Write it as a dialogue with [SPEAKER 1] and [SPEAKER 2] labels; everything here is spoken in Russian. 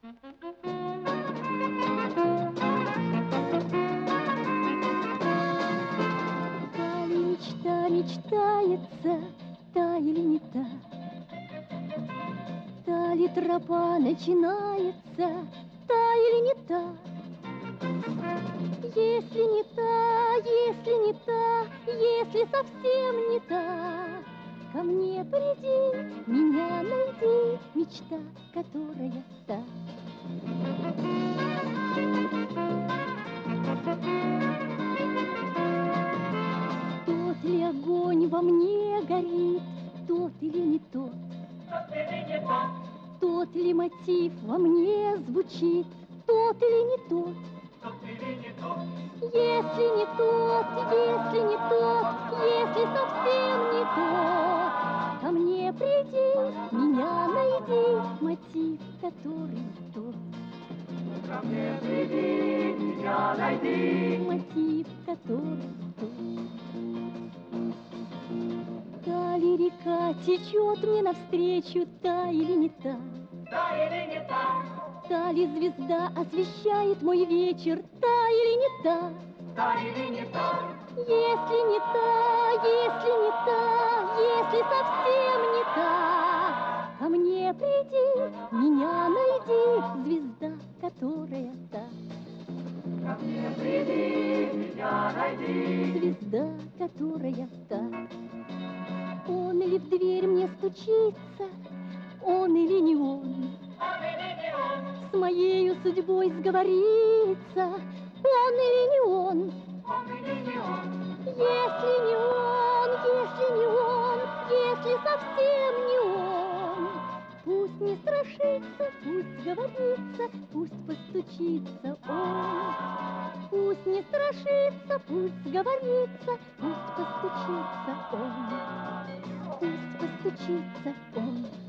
[SPEAKER 1] Та ли мечта мечтается, та или не та? Та ли тропа начинается, та или не та? Если не та, если не та, если совсем не та, ко мне приди, меня найди, мечта, которая та. Тот ли огонь во мне горит, тот или не тот? Тот ли мотив во мне звучит, тот или не тот? Если не тот, если не тот, если совсем не тот, ко мне приди, меня найди, мотив, который тот. Ко мне приди, меня найди, мотив, который тот. Та ли река течет мне навстречу, та или не та?
[SPEAKER 2] Та или не та?
[SPEAKER 1] Та ли звезда освещает мой вечер, та или не та?
[SPEAKER 2] Та или не та?
[SPEAKER 1] Если не та, если не та, если совсем не та, ко мне приди, меня найди, звезда, которая та.
[SPEAKER 2] Ко мне приди, меня найди,
[SPEAKER 1] звезда, которая та. Он ли в дверь мне стучится, он или не он?
[SPEAKER 2] он или не он?
[SPEAKER 1] С моею судьбой сговорится, он или не он?
[SPEAKER 2] Он или не он?
[SPEAKER 1] Если не он, если не он, если совсем не он, пусть не страшится, пусть говорится, пусть постучится он. Пусть не страшится, пусть говорится, пусть постучится он. Пусть постучится он.